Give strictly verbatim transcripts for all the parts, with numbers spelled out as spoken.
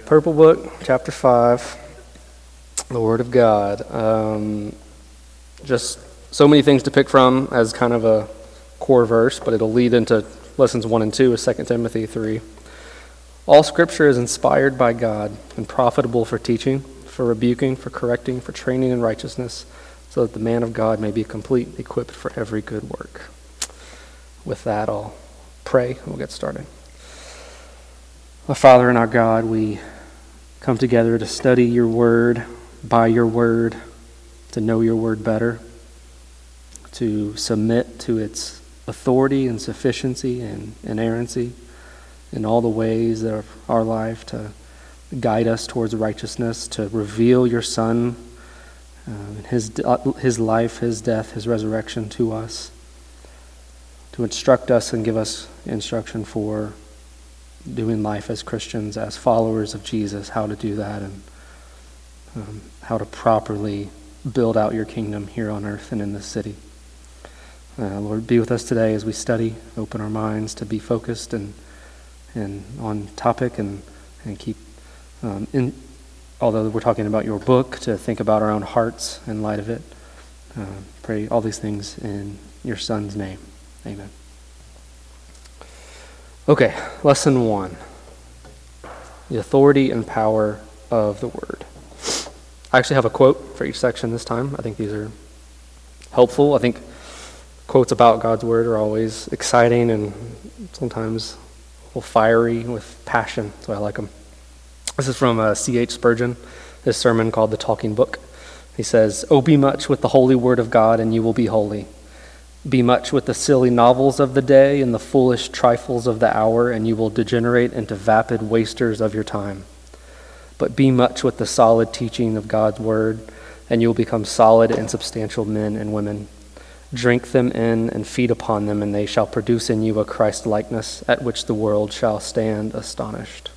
Purple Book, chapter five, the Word of God. Um, just so many things to pick from as kind of a core verse, but it'll lead into lessons one and two of Second Timothy three. All Scripture is inspired by God and profitable for teaching, for rebuking, for correcting, for training in righteousness, so that the man of God may be complete, equipped for every good work. With that, I'll pray and we'll get started. Our Father and our God, we come together to study your word, by your word, to know your word better, to submit to its authority and sufficiency and inerrancy in all the ways of our life, to guide us towards righteousness, to reveal your Son, uh, his, uh, his life, his death, his resurrection to us, to instruct us and give us instruction for doing life as Christians, as followers of Jesus, how to do that, and um, how to properly build out your kingdom here on earth and in this city. Uh, Lord, be with us today as we study. Open our minds to be focused and and on topic, and and keep um, in. Although we're talking about your book, to think about our own hearts in light of it. Uh, pray all these things in your Son's name. Amen. Okay, lesson one. The authority and power of the word. I actually have a quote for each section this time. I think these are helpful. I think quotes about God's word are always exciting and sometimes a little fiery with passion, so I like them. This is from uh, C H Spurgeon, his sermon called The Talking Book. He says, "Oh, be much with the holy word of God, and you will be holy. Be much with the silly novels of the day and the foolish trifles of the hour, and you will degenerate into vapid wasters of your time. But be much with the solid teaching of God's word, and you will become solid and substantial men and women. Drink them in and feed upon them, and they shall produce in you a Christ-likeness at which the world shall stand astonished."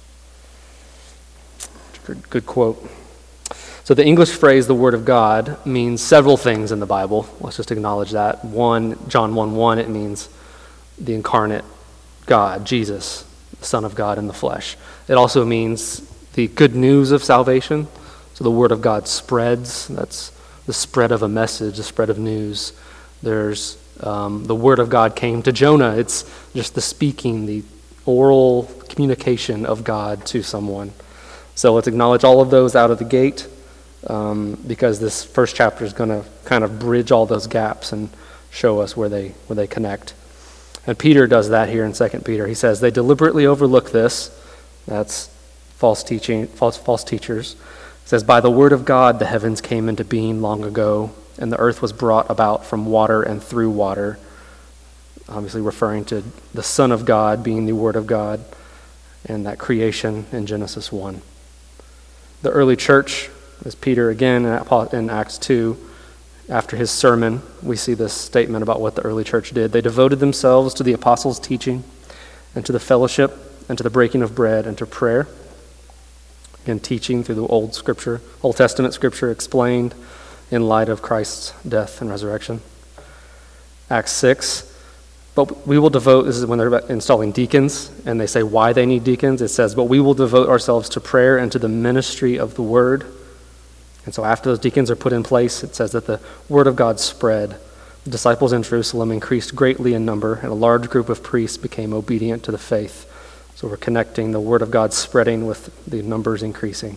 Good, good quote. So the English phrase, the Word of God, means several things in the Bible. Let's just acknowledge that. One, John one one, it means the incarnate God, Jesus, the Son of God in the flesh. It also means the good news of salvation. So the Word of God spreads. That's the spread of a message, the spread of news. There's um, the Word of God came to Jonah. It's just the speaking, the oral communication of God to someone. So let's acknowledge all of those out of the gate. Um, because this first chapter is going to kind of bridge all those gaps and show us where they where they connect. And Peter does that here in Second Peter. He says, they deliberately overlook this. That's false teaching, false false teachers. He says, by the word of God the heavens came into being long ago, and the earth was brought about from water and through water. Obviously referring to the Son of God being the Word of God, and that creation in Genesis one. The early church, as Peter again in Acts two, after his sermon, we see this statement about what the early church did. They devoted themselves to the apostles' teaching and to the fellowship and to the breaking of bread and to prayer. Again, teaching through the Old Scripture, Old Testament Scripture explained in light of Christ's death and resurrection. Acts six, but we will devote, this is when they're installing deacons, and they say why they need deacons. It says, but we will devote ourselves to prayer and to the ministry of the word. And so after those deacons are put in place, it says that the word of God spread. The disciples in Jerusalem increased greatly in number, and a large group of priests became obedient to the faith. So we're connecting the word of God spreading with the numbers increasing.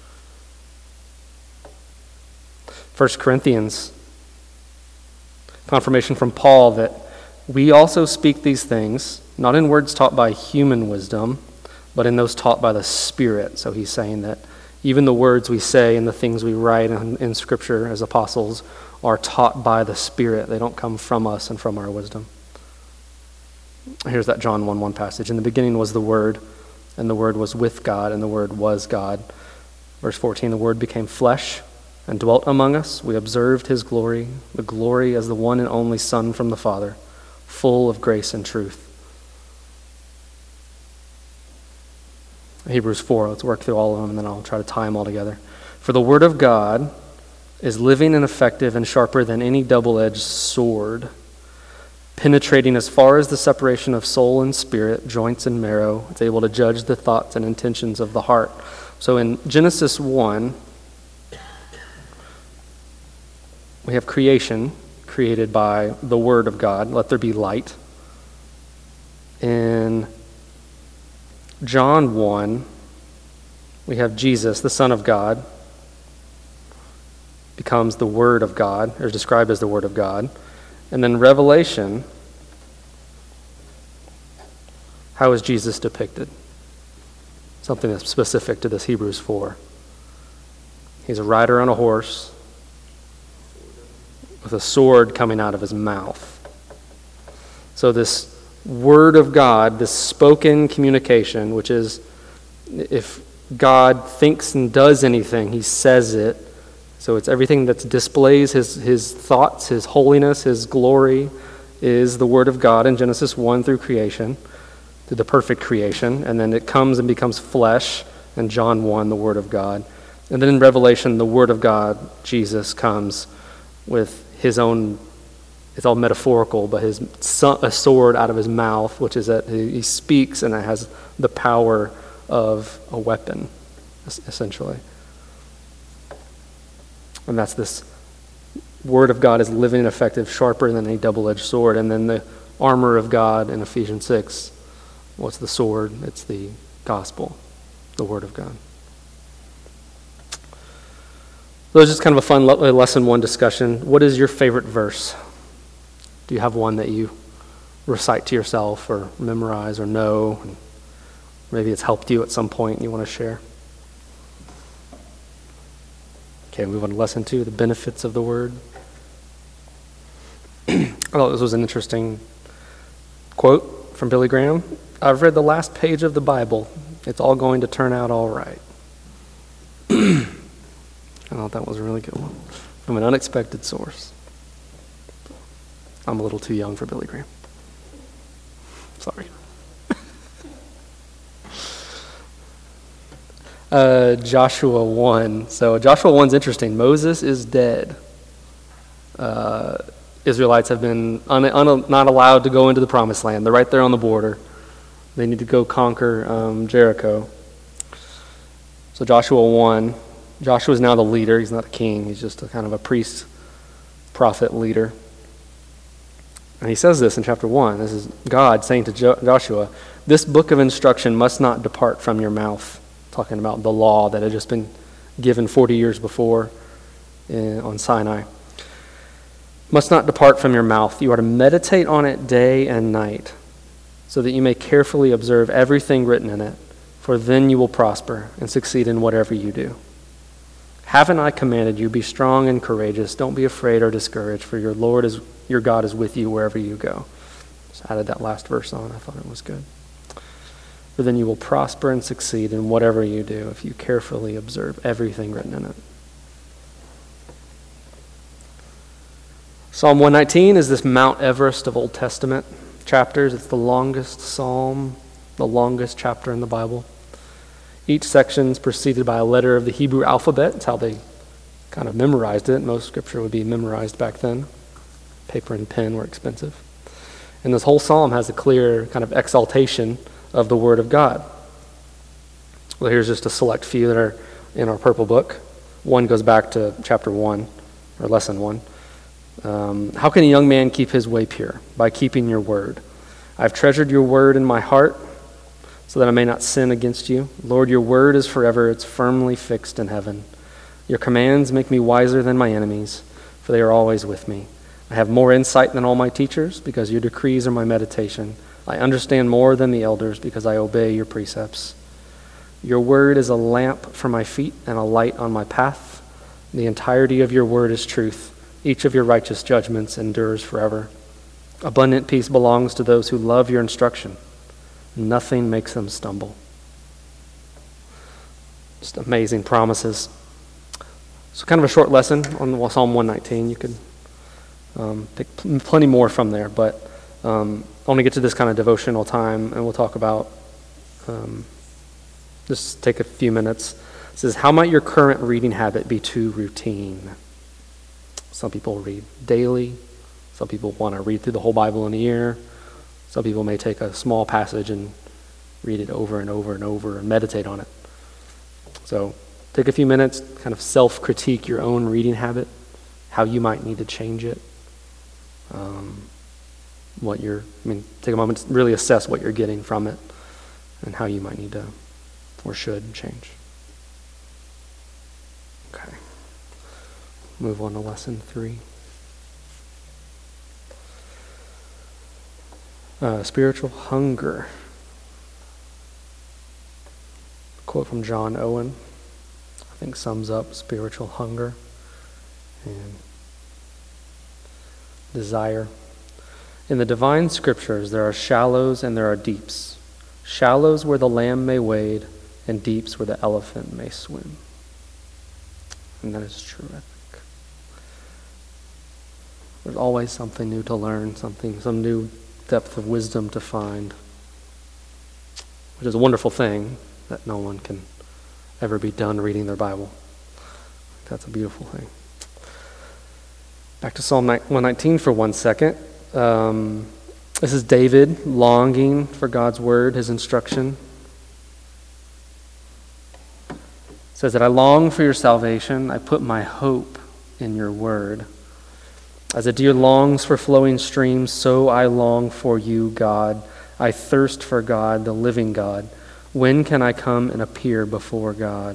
First Corinthians, confirmation from Paul that we also speak these things, not in words taught by human wisdom, but in those taught by the Spirit. So he's saying that even the words we say and the things we write in, in Scripture as apostles are taught by the Spirit. They don't come from us and from our wisdom. Here's that John one one passage. In the beginning was the Word, and the Word was with God, and the Word was God. Verse fourteen, the Word became flesh and dwelt among us. We observed his glory, the glory as the one and only Son from the Father, full of grace and truth. Hebrews four, let's work through all of them, and then I'll try to tie them all together. For the word of God is living and effective and sharper than any double-edged sword, penetrating as far as the separation of soul and spirit, joints and marrow. It's able to judge the thoughts and intentions of the heart. So in Genesis one, we have creation created by the Word of God. Let there be light. In John one, we have Jesus, the Son of God, becomes the Word of God, or is described as the Word of God. And then Revelation, how is Jesus depicted? Something that's specific to this Hebrews four. He's a rider on a horse with a sword coming out of his mouth. So this Word of God, this spoken communication, which is if God thinks and does anything, he says it. So it's everything that displays his, his thoughts, his holiness, his glory, is the Word of God in Genesis one through creation, through the perfect creation. And then it comes and becomes flesh in John one, the Word of God. And then in Revelation, the Word of God, Jesus, comes with his own, it's all metaphorical, but his a sword out of his mouth, which is that he speaks and it has the power of a weapon, essentially. And that's this Word of God is living and effective, sharper than a double-edged sword. And then the armor of God in Ephesians six, what's the sword? It's the gospel, the Word of God. So it's just kind of a fun le- lesson one discussion. What is your favorite verse? Do you have one that you recite to yourself or memorize or know? And maybe it's helped you at some point and you want to share. Okay, move on to lesson two, the benefits of the Word. I thought this was an interesting quote from Billy Graham. I've read the last page of the Bible. It's all going to turn out all right. I thought that was a really good one from an unexpected source. I'm a little too young for Billy Graham. Sorry. uh, Joshua one. So Joshua one's interesting. Moses is dead. Uh, Israelites have been un- un- not allowed to go into the promised land. They're right there on the border. They need to go conquer um, Jericho. So Joshua one. Joshua is now the leader. He's not a king. He's just a kind of a priest, prophet, leader. And he says this in chapter one. This is God saying to jo- Joshua, "This book of instruction must not depart from your mouth," talking about the law that had just been given forty years before in, on Sinai. "Must not depart from your mouth. You are to meditate on it day and night, so that you may carefully observe everything written in it, for then you will prosper and succeed in whatever you do. Haven't I commanded you, be strong and courageous. Don't be afraid or discouraged, for your Lord is your God is with you wherever you go." Just added that last verse on. I thought it was good. "For then you will prosper and succeed in whatever you do if you carefully observe everything written in it." Psalm one nineteen is this Mount Everest of Old Testament chapters. It's the longest psalm, the longest chapter in the Bible. Each section is preceded by a letter of the Hebrew alphabet. It's how they kind of memorized it. Most scripture would be memorized back then. Paper and pen were expensive. And this whole psalm has a clear kind of exaltation of the Word of God. Well, here's just a select few that are in our purple book. One goes back to chapter one, or lesson one. Um, "How can a young man keep his way pure? By keeping your word. I've treasured your word in my heart, so that I may not sin against you. Lord, your word is forever. It's firmly fixed in heaven. Your commands make me wiser than my enemies, for they are always with me. I have more insight than all my teachers, because your decrees are my meditation. I understand more than the elders, because I obey your precepts. Your word is a lamp for my feet and a light on my path. The entirety of your word is truth. Each of your righteous judgments endures forever. Abundant peace belongs to those who love your instruction. Nothing makes them stumble." Just amazing promises. So kind of a short lesson on Psalm one nineteen. You could um, pick pl- plenty more from there, but um, I want to get to this kind of devotional time, and we'll talk about, um, just take a few minutes. It says, "How might your current reading habit be too routine?" Some people read daily. Some people want to read through the whole Bible in a year. Some people may take a small passage and read it over and over and over and meditate on it. So take a few minutes, kind of self-critique your own reading habit, how you might need to change it. Um, what you're, I mean, take a moment to really assess what you're getting from it and how you might need to or should change. Okay. Move on to lesson three. Uh, spiritual hunger. A quote from John Owen, I think sums up spiritual hunger and desire. In the divine scriptures, there are shallows and there are deeps. Shallows where the lamb may wade, and deeps where the elephant may swim. And that is true, I think. There's always something new to learn, something, some new depth of wisdom to find, which is a wonderful thing that no one can ever be done reading their Bible. That's a beautiful thing. Back to Psalm one nineteen for one second. Um, this is David longing for God's word, his instruction. It says that I long for your salvation. I put my hope in your word. As a deer longs for flowing streams, so I long for you, God. I thirst for God, the living God. When can I come and appear before God?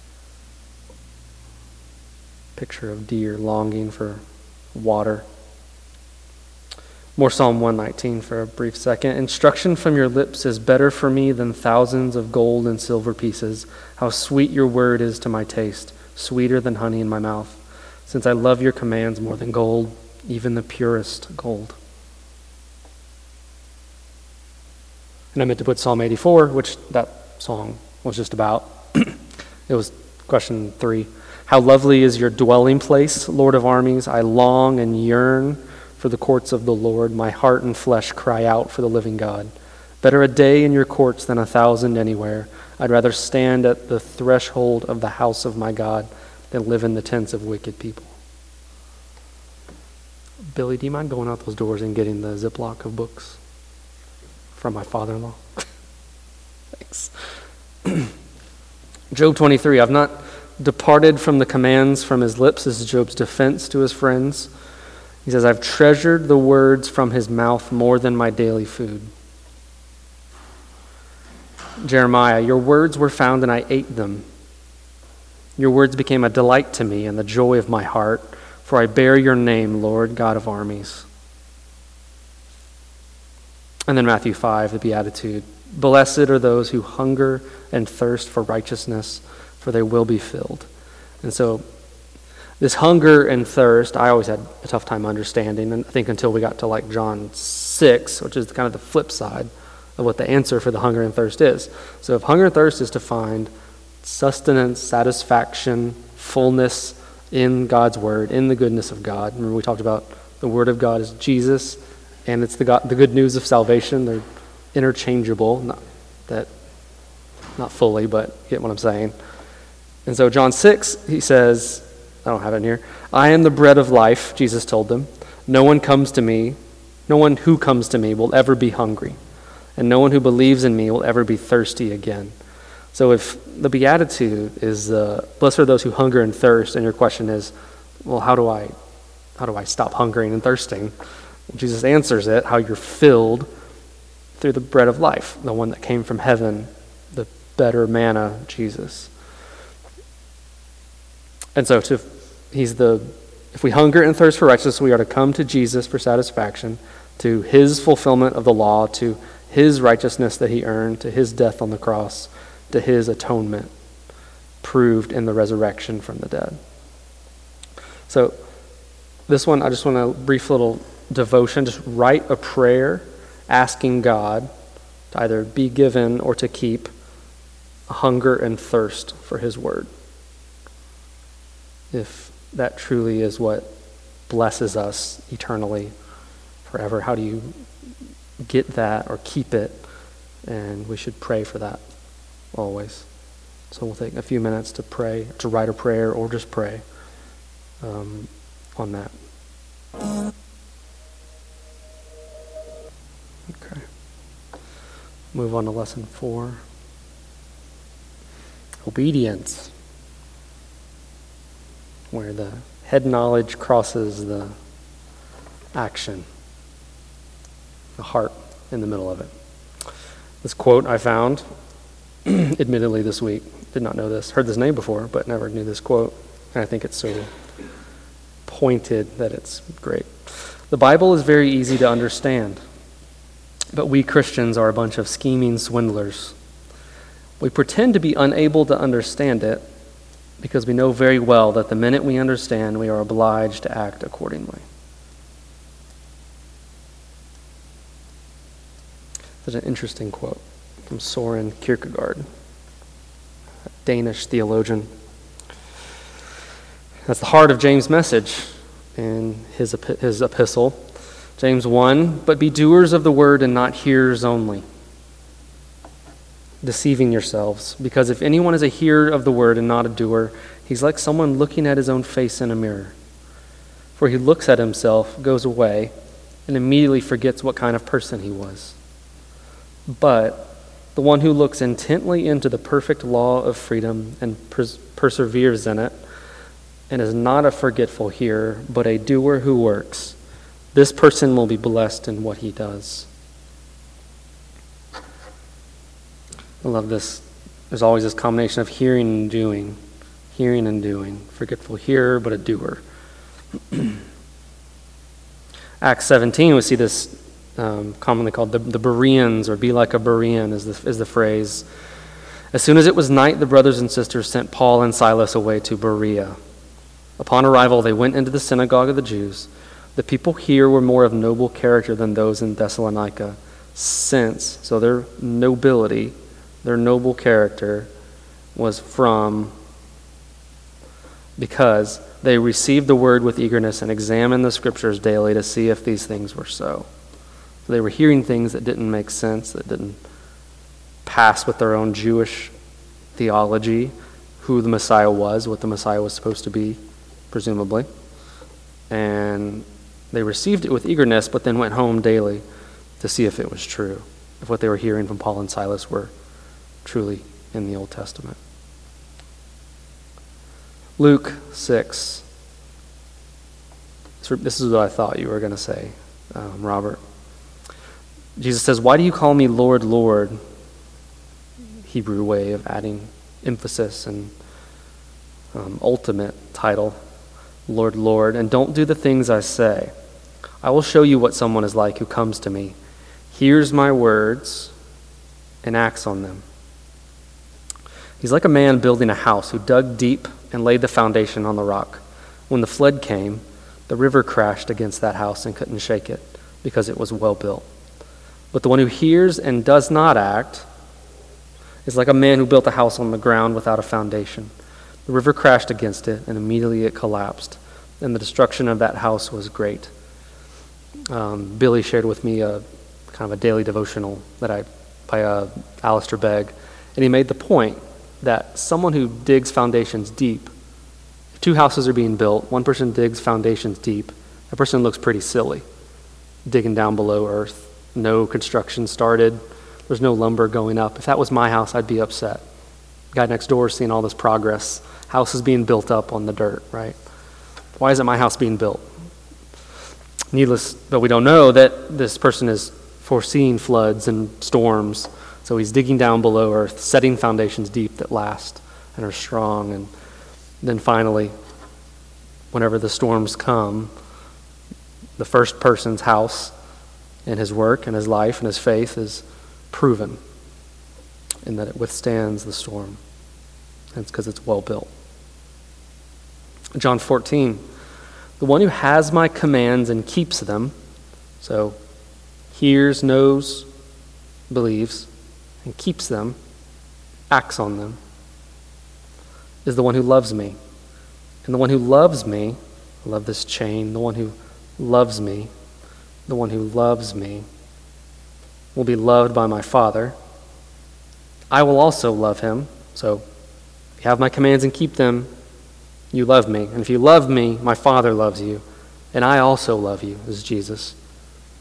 Picture of deer longing for water. More Psalm one nineteen for a brief second. Instruction from your lips is better for me than thousands of gold and silver pieces. How sweet your word is to my taste, sweeter than honey in my mouth. Since I love your commands more than gold, even the purest gold. And I meant to put Psalm eighty-four, which that song was just about. It was question three. How lovely is your dwelling place, Lord of armies. I long and yearn for the courts of the Lord. My heart and flesh cry out for the living God. Better a day in your courts than a thousand anywhere. I'd rather stand at the threshold of the house of my God than live in the tents of wicked people. Billy, do you mind going out those doors and getting the Ziploc of books from my father-in-law? Thanks. Job twenty-three, I've not departed from the commands from his lips. This is Job's defense to his friends. He says, I've treasured the words from his mouth more than my daily food. Jeremiah, your words were found and I ate them. Your words became a delight to me and the joy of my heart, for I bear your name, Lord, God of armies. And then Matthew five, the Beatitude. Blessed are those who hunger and thirst for righteousness, for they will be filled. And so this hunger and thirst, I always had a tough time understanding, and I think until we got to like John six, which is kind of the flip side of what the answer for the hunger and thirst is. So if hunger and thirst is to find sustenance, satisfaction, fullness in God's word, in the goodness of God. Remember we talked about the word of God is Jesus, and it's the God, the good news of salvation. They're interchangeable, not that, not fully, but you get what I'm saying. And so John six, he says, I don't have it in here. I am the bread of life, Jesus told them. No one comes to me, no one who comes to me will ever be hungry, and no one who believes in me will ever be thirsty again. So if the Beatitude is, uh, blessed are those who hunger and thirst, and your question is, well, how do I, how do I stop hungering and thirsting? Well, Jesus answers it, how you're filled through the bread of life, the one that came from heaven, the better manna, Jesus. And so to, he's the, if we hunger and thirst for righteousness, we are to come to Jesus for satisfaction, to his fulfillment of the law, to his righteousness that he earned, to his death on the cross, to his atonement proved in the resurrection from the dead. So this one, I just want a brief little devotion. Just write a prayer asking God to either be given or to keep a hunger and thirst for his word. If that truly is what blesses us eternally, forever, how do you get that or keep it? And we should pray for that always. So we'll take a few minutes to pray, to write a prayer or just pray um, on that. Okay. Move on to lesson four. Obedience, where the head knowledge crosses the action, the heart in the middle of it. This quote I found, admittedly this week, did not know this, heard this name before, but never knew this quote, and I think it's so pointed that it's great. The Bible is very easy to understand, but we Christians are a bunch of scheming swindlers. We pretend to be unable to understand it because we know very well that the minute we understand, we are obliged to act accordingly. There's an interesting quote from Soren Kierkegaard, a Danish theologian. That's the heart of James' message in his, his epistle. James one, but be doers of the word and not hearers only, deceiving yourselves. Because if anyone is a hearer of the word and not a doer, he's like someone looking at his own face in a mirror. For he looks at himself, goes away, and immediately forgets what kind of person he was. But the one who looks intently into the perfect law of freedom and pers- perseveres in it, and is not a forgetful hearer, but a doer who works, this person will be blessed in what he does. I love this. There's always this combination of hearing and doing. Hearing and doing. Forgetful hearer, but a doer. Acts seventeen, we see this um, commonly called the, the Bereans, or be like a Berean is the, is the phrase. As soon as it was night, the brothers and sisters sent Paul and Silas away to Berea. Upon arrival, they went into the synagogue of the Jews. The people here were more of noble character than those in Thessalonica, since, so their nobility, their noble character was from, because they received the word with eagerness and examined the scriptures daily to see if these things were so. So they were hearing things that didn't make sense, that didn't pass with their own Jewish theology, who the Messiah was, what the Messiah was supposed to be, presumably. And they received it with eagerness, but then went home daily to see if it was true, if what they were hearing from Paul and Silas were truly in the Old Testament. Luke six. This is what I thought you were going to say, um, Robert. Jesus says, why do you call me Lord, Lord? Hebrew way of adding emphasis and um, ultimate title, Lord, Lord, and don't do the things I say. I will show you what someone is like who comes to me, hears my words, and acts on them. He's like a man building a house who dug deep and laid the foundation on the rock. When the flood came, the river crashed against that house and couldn't shake it because it was well built. But the one who hears and does not act is like a man who built a house on the ground without a foundation. The river crashed against it, and immediately it collapsed, and the destruction of that house was great. Um, Billy shared with me a kind of a daily devotional that I by uh, Alistair Begg, and he made the point that someone who digs foundations deep, if two houses are being built, one person digs foundations deep, that person looks pretty silly, digging down below earth. No construction started. There's no lumber going up. If that was my house, I'd be upset. The guy next door is seeing all this progress. House is being built up on the dirt, right? Why isn't my house being built? Needless, but we don't know that this person is foreseeing floods and storms. So he's digging down below earth, setting foundations deep that last and are strong. And then finally, whenever the storms come, the first person's house and his work and his life and his faith is proven in that it withstands the storm. And it's because it's well built. John fourteen, the one who has my commands and keeps them, so hears, knows, believes, and keeps them, acts on them, is the one who loves me. And the one who loves me, I love this chain, the one who loves me, the one who loves me will be loved by my Father. I will also love him. So if you have my commands and keep them, you love me. And if you love me, my Father loves you. And I also love you, this is Jesus.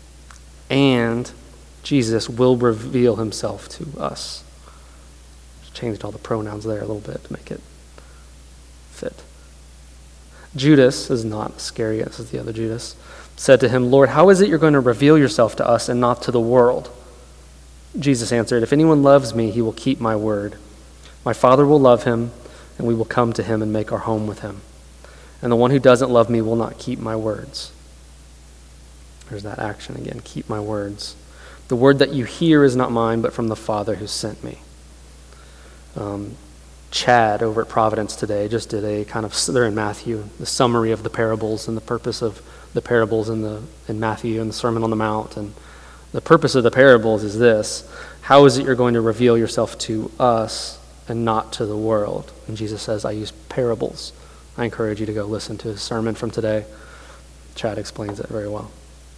And Jesus will reveal himself to us. Changed all the pronouns there a little bit to make it fit. Judas is not Iscariot, this is the other Judas, said to him, Lord, how is it you're going to reveal yourself to us and not to the world? Jesus answered, if anyone loves me, he will keep my word. My Father will love him, and we will come to him and make our home with him. And the one who doesn't love me will not keep my words. There's that action again, keep my words. The word that you hear is not mine, but from the Father who sent me. Um, Chad over at Providence today just did a kind of, they're in Matthew, the summary of the parables and the purpose of the parables in the in Matthew and the Sermon on the Mount. And the purpose of the parables is this: how is it you're going to reveal yourself to us and not to the world? And Jesus says, I use parables. I encourage you to go listen to his sermon from today. Chad explains it very well.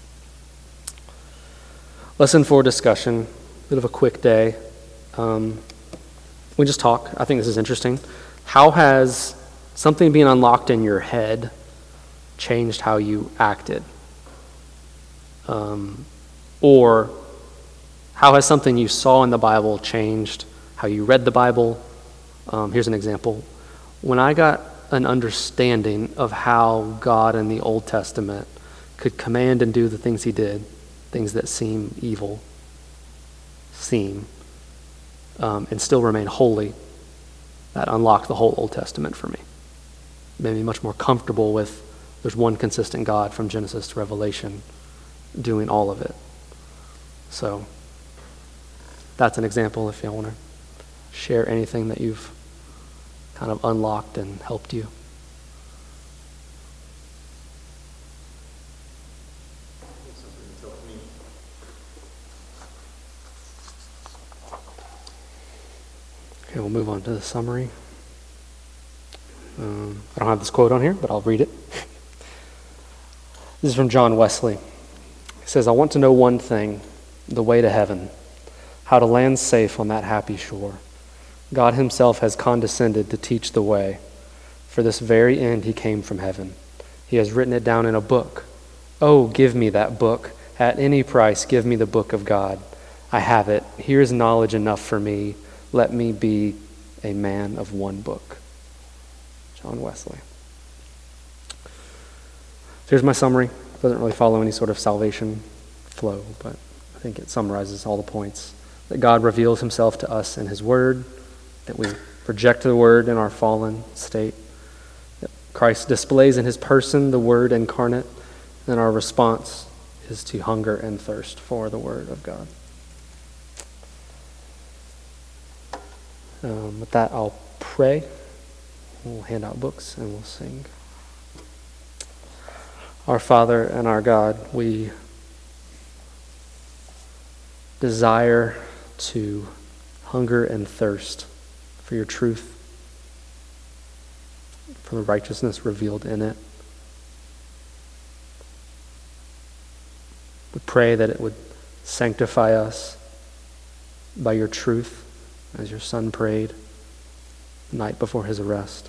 Lesson for discussion, bit of a quick day. Um, we just talk. I think this is interesting. How has something being unlocked in your head changed how you acted? Um, or how has something you saw in the Bible changed how you read the Bible? Um, here's an example. When I got an understanding of how God in the Old Testament could command and do the things he did, things that seem evil, seem, um, and still remain holy, that unlocked the whole Old Testament for me. Made me much more comfortable with there's one consistent God from Genesis to Revelation doing all of it. So that's an example if y'all want to share anything that you've kind of unlocked and helped you. Okay, we'll move on to the summary. Um, I don't have this quote on here, but I'll read it. This is from John Wesley. He says, I want to know one thing, the way to heaven, how to land safe on that happy shore. God himself has condescended to teach the way. For this very end he came from heaven. He has written it down in a book. Oh, give me that book. At any price, give me the book of God. I have it. Here is knowledge enough for me. Let me be a man of one book. John Wesley. So here's my summary. It doesn't really follow any sort of salvation flow, but I think it summarizes all the points. That God reveals himself to us in his word, that we project the word in our fallen state, that Christ displays in his person the word incarnate, and our response is to hunger and thirst for the word of God. Um, with that, I'll pray. We'll hand out books and we'll sing. Our Father and our God, we desire to hunger and thirst for your truth, for the righteousness revealed in it. We pray that it would sanctify us by your truth, as your Son prayed the night before his arrest.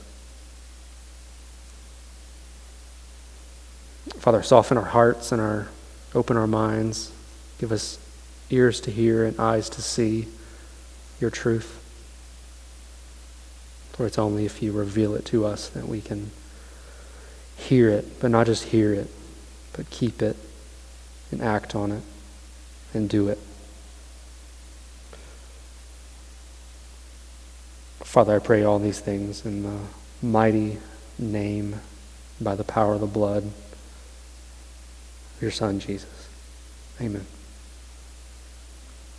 Father, soften our hearts and our open our minds. Give us ears to hear and eyes to see your truth. For it's only if you reveal it to us that we can hear it, but not just hear it, but keep it and act on it and do it. Father, I pray all these things in the mighty name, by the power of the blood of your Son, Jesus. Amen.